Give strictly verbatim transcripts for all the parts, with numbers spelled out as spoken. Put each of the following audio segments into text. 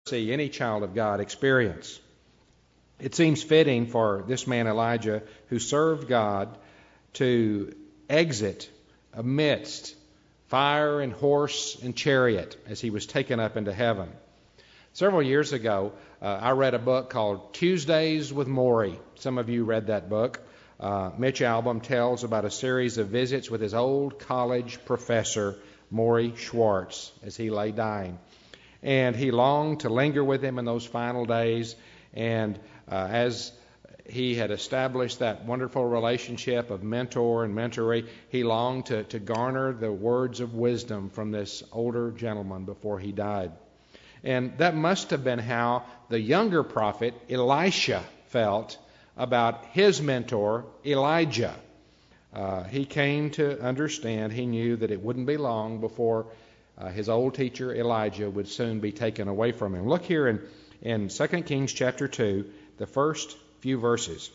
see any child of God experience. It seems fitting for this man Elijah, who served God, to exit amidst fire and horse and chariot as he was taken up into heaven. Several years ago, uh, I read a book called Tuesdays with Morrie. Some of you read that book. Uh, Mitch Albom tells about a series of visits with his old college professor, Morrie Schwartz, as he lay dying. And he longed to linger with him in those final days. And uh, as he had established that wonderful relationship of mentor and mentoree, he longed to, to garner the words of wisdom from this older gentleman before he died. And that must have been how the younger prophet Elisha felt about his mentor Elijah. Uh, he came to understand, he knew that it wouldn't be long before uh, his old teacher Elijah would soon be taken away from him. Look here in, in Second Kings chapter two, the first few verses.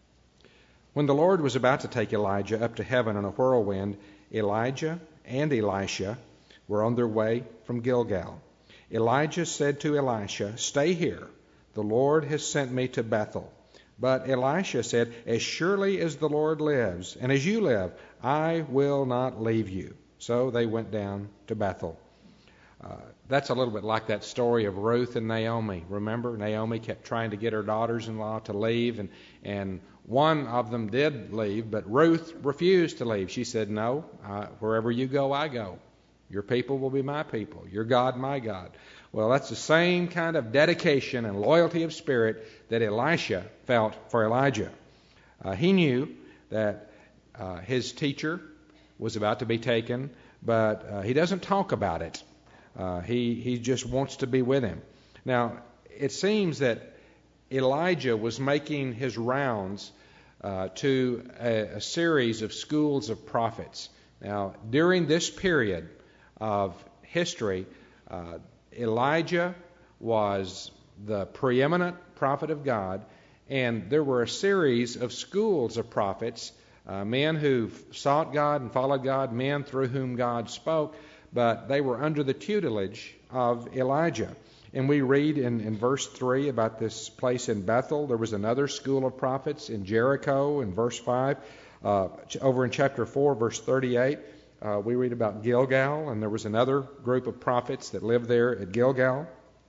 When the Lord was about to take Elijah up to heaven in a whirlwind, Elijah and Elisha were on their way from Gilgal. Elijah said to Elisha, "Stay here. The Lord has sent me to Bethel." But Elisha said, "As surely as the Lord lives, and as you live, I will not leave you." So they went down to Bethel. Uh, that's a little bit like that story of Ruth and Naomi. Remember, Naomi kept trying to get her daughters-in-law to leave, and, and one of them did leave, but Ruth refused to leave. She said, "No, I, wherever you go, I go. Your people will be my people. Your God, my God." Well, that's the same kind of dedication and loyalty of spirit that Elisha felt for Elijah. Uh, he knew that uh, his teacher was about to be taken, but uh, he doesn't talk about it. Uh, he, he just wants to be with him. Now, it seems that Elijah was making his rounds uh, to a, a series of schools of prophets. Now, during this period of history, uh, Elijah was the preeminent prophet of God, and there were a series of schools of prophets, uh, men who sought God and followed God, men through whom God spoke, but they were under the tutelage of Elijah. And we read in, in verse three about this place in Bethel. There was another school of prophets in Jericho in verse five. Uh, over in chapter four, verse thirty-eight, Uh, we read about Gilgal, and there was another group of prophets that lived there at Gilgal.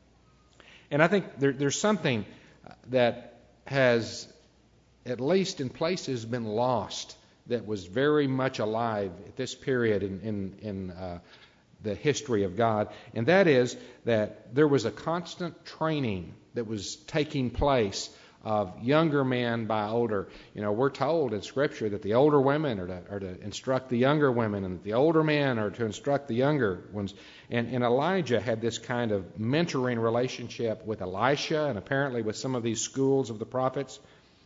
And I think there, there's something that has, at least in places, been lost that was very much alive at this period in, in, in uh, the history of God. And that is that there was a constant training that was taking place of younger men by older. You know, we're told in Scripture that the older women are to, are to instruct the younger women, and that the older men are to instruct the younger ones. And, and Elijah had this kind of mentoring relationship with Elisha, and apparently with some of these schools of the prophets.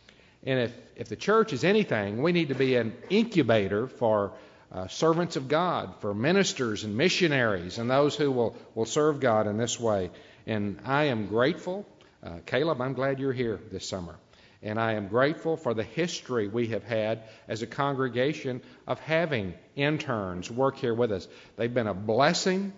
And if, if the church is anything, we need to be an incubator for uh, servants of God, for ministers and missionaries, and those who will, will serve God in this way. And I am grateful. Uh, Caleb, I'm glad you're here this summer. And I am grateful for the history we have had as a congregation of having interns work here with us. They've been a blessing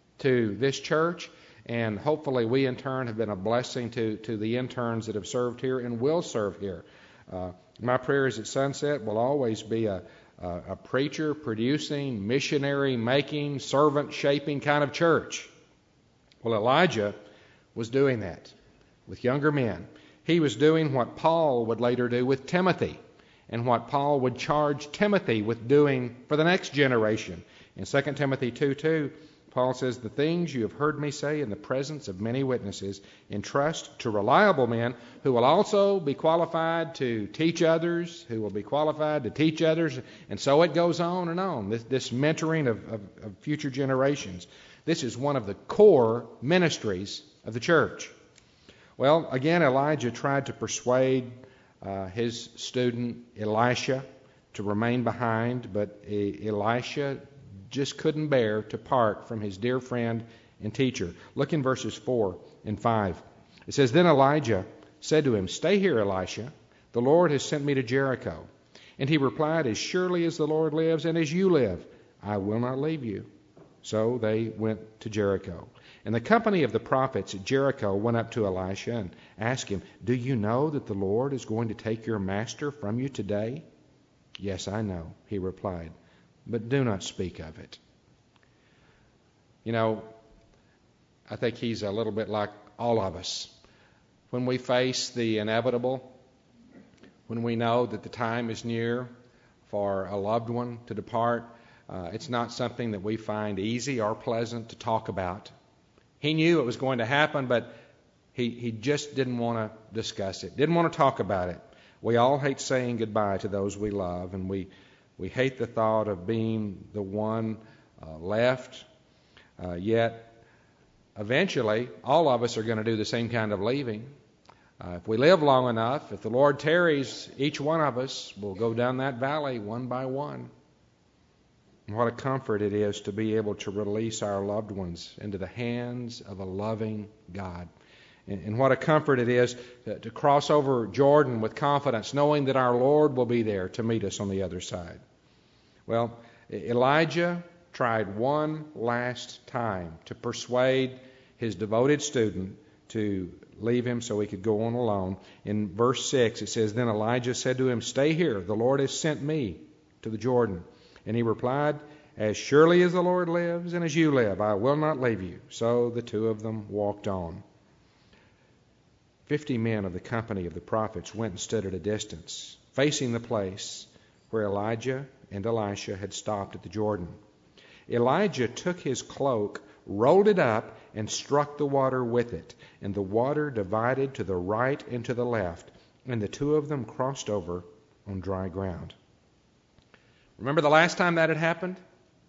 to this church, and hopefully we in turn have been a blessing to, to the interns that have served here and will serve here. Uh, my prayer is that Sunset will always be a, a, a preacher-producing, missionary-making, servant-shaping kind of church. Well, Elijah was doing that with younger men. He was doing what Paul would later do with Timothy, and what Paul would charge Timothy with doing for the next generation. In Second Timothy two two, Paul says, "The things you have heard me say in the presence of many witnesses, entrust to reliable men who will also be qualified to teach others, who will be qualified to teach others." And so it goes on and on, this, this mentoring of, of, of future generations. This is one of the core ministries of the church. Well, again, Elijah tried to persuade uh, his student Elisha to remain behind, but e- Elisha just couldn't bear to part from his dear friend and teacher. Look in verses four and five. It says, "Then Elijah said to him, 'Stay here, Elisha. The Lord has sent me to Jericho.' And he replied, 'As surely as the Lord lives and as you live, I will not leave you.' So they went to Jericho. And the company of the prophets at Jericho went up to Elisha and asked him, "Do you know that the Lord is going to take your master from you today?" "Yes, I know," he replied, "but do not speak of it." You know, I think he's a little bit like all of us. When we face the inevitable, when we know that the time is near for a loved one to depart, uh, it's not something that we find easy or pleasant to talk about. He knew it was going to happen, but he, he just didn't want to discuss it, didn't want to talk about it. We all hate saying goodbye to those we love, and we, we hate the thought of being the one uh, left. Uh, yet, eventually, all of us are going to do the same kind of leaving. Uh, if we live long enough, if the Lord tarries, each one of us will go down that valley one by one. And what a comfort it is to be able to release our loved ones into the hands of a loving God. And, and what a comfort it is to, to cross over Jordan with confidence, knowing that our Lord will be there to meet us on the other side. Well, Elijah tried one last time to persuade his devoted student to leave him so he could go on alone. In verse six it says, "Then Elijah said to him, 'Stay here, the Lord has sent me to the Jordan.' And he replied, 'As surely as the Lord lives and as you live, I will not leave you.' So the two of them walked on. Fifty men of the company of the prophets went and stood at a distance, facing the place where Elijah and Elisha had stopped at the Jordan. Elijah took his cloak, rolled it up, and struck the water with it. And the water divided to the right and to the left, and the two of them crossed over on dry ground." Remember the last time that had happened?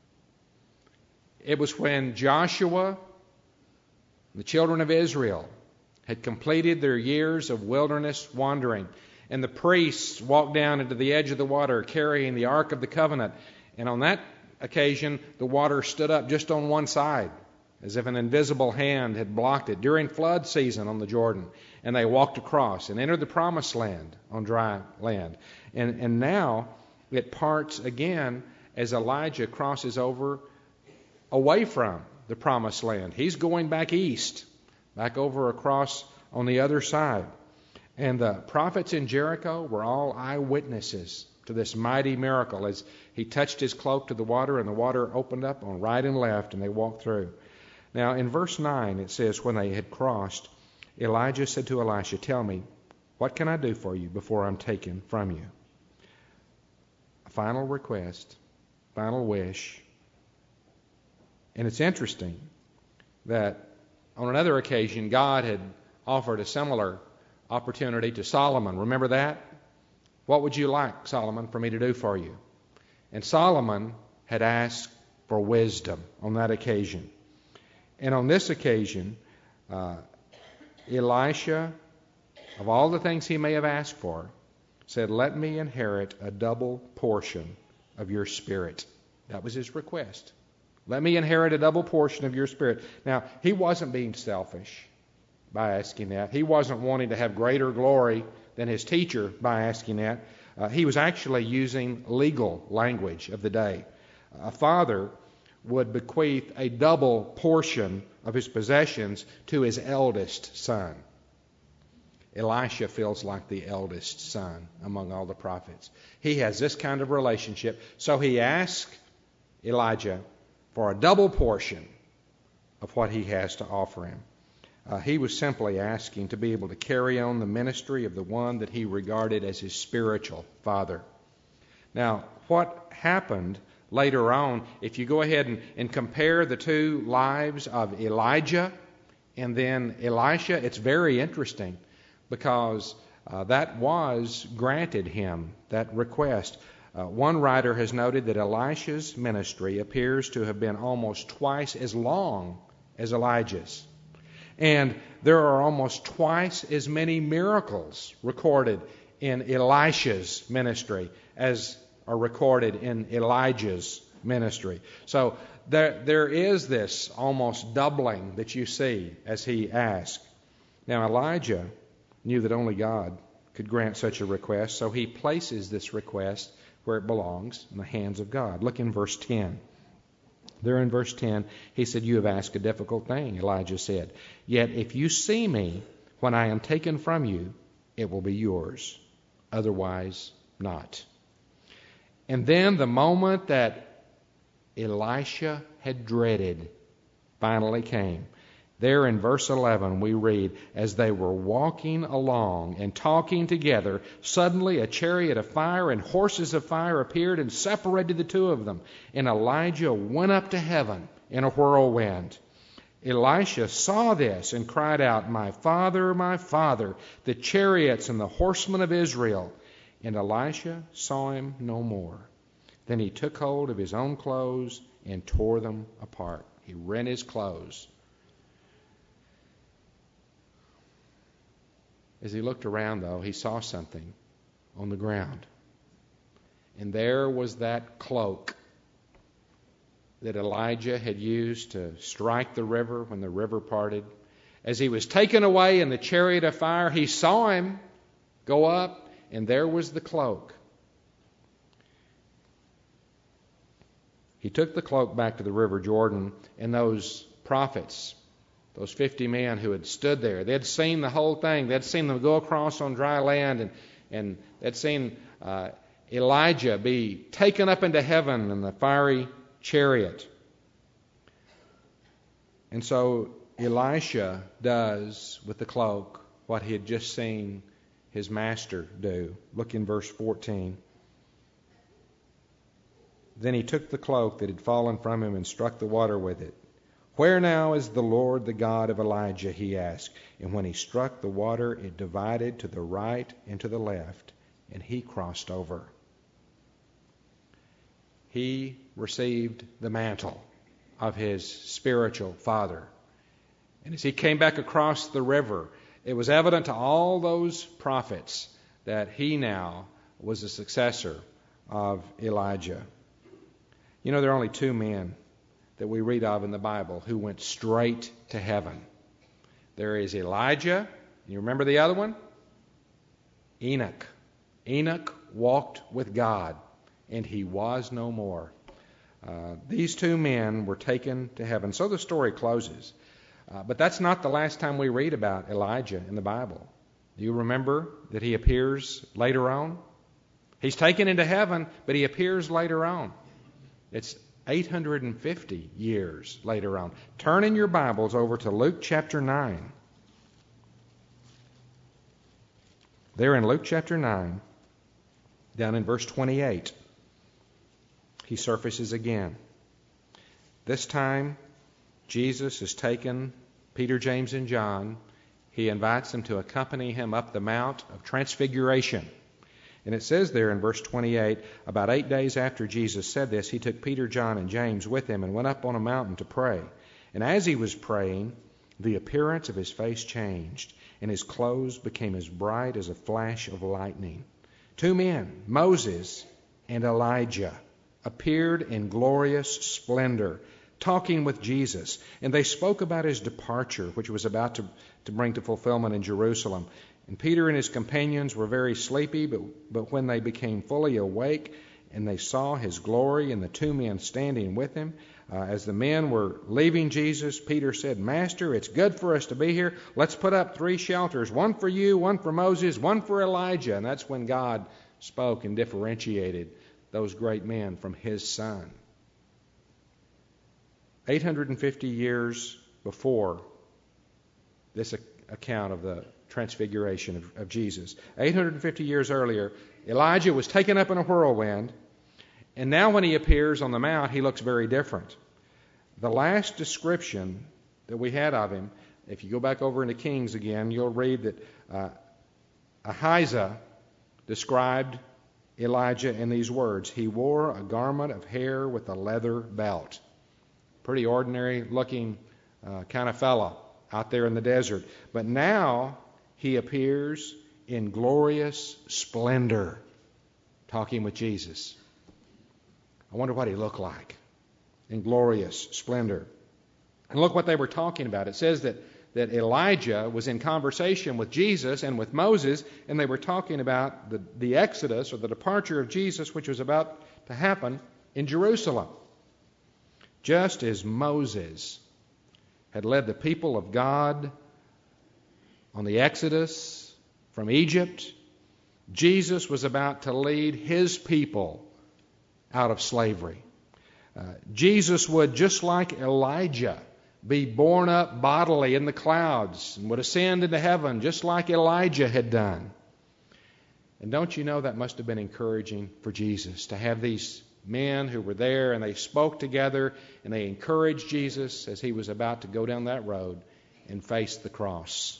It was when Joshua, the children of Israel, had completed their years of wilderness wandering. And the priests walked down into the edge of the water carrying the Ark of the Covenant. And on that occasion, the water stood up just on one side, as if an invisible hand had blocked it during flood season on the Jordan. And they walked across and entered the promised land on dry land. And, and now it parts again as Elijah crosses over away from the promised land. He's going back east, back over across on the other side. And the prophets in Jericho were all eyewitnesses to this mighty miracle as he touched his cloak to the water and the water opened up on right and left and they walked through. Now in verse nine it says, "When they had crossed, Elijah said to Elisha, 'Tell me, what can I do for you before I'm taken from you?'" A final request, final wish. And it's interesting that on another occasion God had offered a similar opportunity to Solomon. Remember that? "What would you like, Solomon, for me to do for you?" And Solomon had asked for wisdom on that occasion. And on this occasion, uh, Elisha, of all the things he may have asked for, said, "Let me inherit a double portion of your spirit." That was his request. Let me inherit a double portion of your spirit. Now, he wasn't being selfish by asking that. He wasn't wanting to have greater glory than his teacher by asking that. Uh, he was actually using legal language of the day. A father would bequeath a double portion of his possessions to his eldest son. Elisha feels like the eldest son among all the prophets. He has this kind of relationship. So he asks Elijah for a double portion of what he has to offer him. Uh, he was simply asking to be able to carry on the ministry of the one that he regarded as his spiritual father. Now, what happened later on, if you go ahead and, and compare the two lives of Elijah and then Elisha, it's very interesting because uh, that was granted him, that request. Uh, one writer has noted that Elisha's ministry appears to have been almost twice as long as Elijah's. And there are almost twice as many miracles recorded in Elisha's ministry as are recorded in Elijah's ministry. So there, there is this almost doubling that you see as he asked. Now Elijah knew that only God could grant such a request, so he places this request where it belongs, in the hands of God. Look in verse ten. There in verse ten, he said, "You have asked a difficult thing," Elijah said. "Yet if you see me when I am taken from you, it will be yours. Otherwise, not." And then the moment that Elisha had dreaded finally came. There in verse eleven we read, "As they were walking along and talking together, suddenly a chariot of fire and horses of fire appeared and separated the two of them. And Elijah went up to heaven in a whirlwind." Elisha saw this and cried out, "My father, my father, the chariots and the horsemen of Israel." And Elisha saw him no more. Then he took hold of his own clothes and tore them apart. He rent his clothes. As he looked around, though, he saw something on the ground. And there was that cloak that Elijah had used to strike the river when the river parted. As he was taken away in the chariot of fire, he saw him go up, and there was the cloak. He took the cloak back to the river Jordan, and those prophets, those fifty men who had stood there, they had seen the whole thing. They had seen them go across on dry land, and, and they had seen uh, Elijah be taken up into heaven in the fiery chariot. And so Elisha does with the cloak what he had just seen his master do. Look in verse fourteen. Then he took the cloak that had fallen from him and struck the water with it. "Where now is the Lord, the God of Elijah?" he asked. And when he struck the water, it divided to the right and to the left, and he crossed over. He received the mantle of his spiritual father. And as he came back across the river, it was evident to all those prophets that he now was a successor of Elijah. You know, there are only two men that we read of in the Bible who went straight to heaven. There is Elijah. You remember the other one? Enoch. Enoch walked with God, and he was no more. Uh, these two men were taken to heaven. So the story closes. Uh, but that's not the last time we read about Elijah in the Bible. Do you remember that he appears later on? He's taken into heaven, but he appears later on. It's eight hundred fifty years later on. Turn in your Bibles over to Luke chapter nine. There in Luke chapter nine, down in verse twenty-eight, he surfaces again. This time, Jesus has taken Peter, James, and John. He invites them to accompany him up the Mount of Transfiguration. And it says there in verse twenty-eight, about eight days after Jesus said this, he took Peter, John, and James with him and went up on a mountain to pray. And as he was praying, the appearance of his face changed, and his clothes became as bright as a flash of lightning. Two men, Moses and Elijah, appeared in glorious splendor, talking with Jesus. And they spoke about his departure, which was about to, to bring to fulfillment in Jerusalem. And Peter and his companions were very sleepy, but, but when they became fully awake and they saw his glory and the two men standing with him, uh, as the men were leaving Jesus, Peter said, "Master, it's good for us to be here. Let's put up three shelters, one for you, one for Moses, one for Elijah." And that's when God spoke and differentiated those great men from his son. eight hundred fifty years before this account of the transfiguration of, of Jesus. eight hundred fifty years earlier, Elijah was taken up in a whirlwind, and now when he appears on the mount, he looks very different. The last description that we had of him, if you go back over into Kings again, you'll read that uh, Ahijah described Elijah in these words: "He wore a garment of hair with a leather belt." Pretty ordinary looking uh, kind of fellow out there in the desert. But now he appears in glorious splendor, talking with Jesus. I wonder what he looked like in glorious splendor. And look what they were talking about. It says that, that Elijah was in conversation with Jesus and with Moses, and they were talking about the, the exodus or the departure of Jesus, which was about to happen in Jerusalem. Just as Moses had led the people of God on the Exodus from Egypt, Jesus was about to lead his people out of slavery. Uh, Jesus would, just like Elijah, be borne up bodily in the clouds and would ascend into heaven just like Elijah had done. And don't you know that must have been encouraging for Jesus to have these men who were there and they spoke together and they encouraged Jesus as he was about to go down that road and face the cross.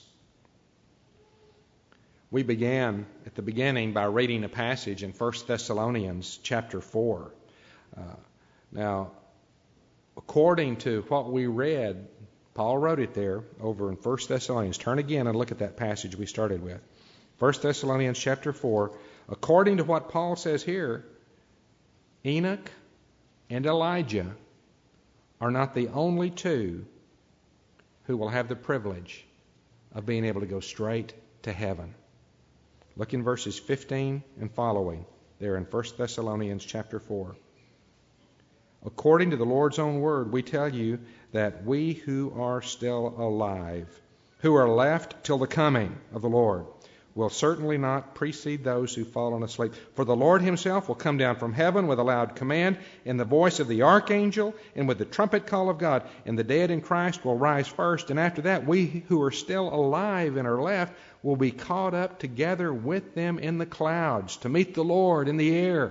We began at the beginning by reading a passage in First Thessalonians chapter four. Uh, now, according to what we read, Paul wrote it there over in First Thessalonians. Turn again and look at that passage we started with. First Thessalonians chapter four. According to what Paul says here, Enoch and Elijah are not the only two who will have the privilege of being able to go straight to heaven. Look in verses fifteen and following there in First Thessalonians chapter four. According to the Lord's own word, we tell you that we who are still alive, who are left till the coming of the Lord, will certainly not precede those who've fallen asleep. For the Lord himself will come down from heaven with a loud command, in the voice of the archangel, and with the trumpet call of God. And the dead in Christ will rise first, and after that we who are still alive and are left will be caught up together with them in the clouds to meet the Lord in the air.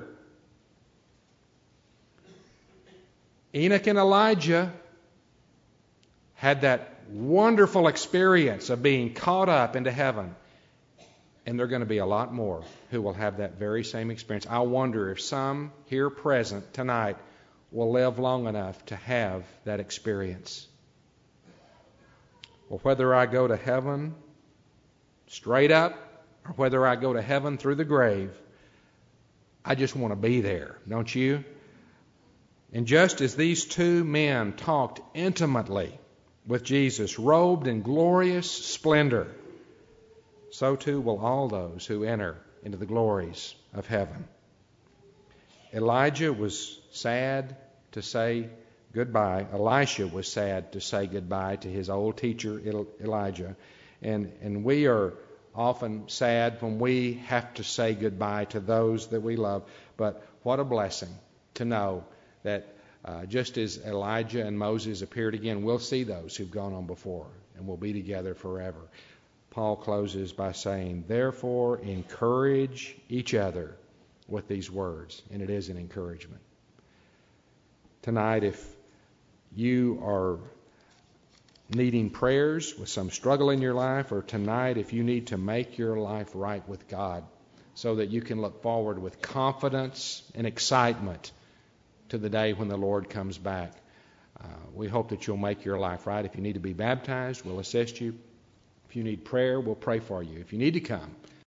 Enoch and Elijah had that wonderful experience of being caught up into heaven. And there are going to be a lot more who will have that very same experience. I wonder if some here present tonight will live long enough to have that experience. Well, whether I go to heaven straight up or whether I go to heaven through the grave, I just want to be there, don't you? And just as these two men talked intimately with Jesus, robed in glorious splendor, so too will all those who enter into the glories of heaven. Elijah was sad to say goodbye. Elisha was sad to say goodbye to his old teacher Elijah. And, and we are often sad when we have to say goodbye to those that we love. But what a blessing to know that uh, just as Elijah and Moses appeared again, we'll see those who've gone on before and we'll be together forever. Paul closes by saying, therefore, encourage each other with these words. And it is an encouragement. Tonight, if you are needing prayers with some struggle in your life, or tonight if you need to make your life right with God so that you can look forward with confidence and excitement to the day when the Lord comes back, uh, we hope that you'll make your life right. If you need to be baptized, we'll assist you. If you need prayer, we'll pray for you. If you need to come,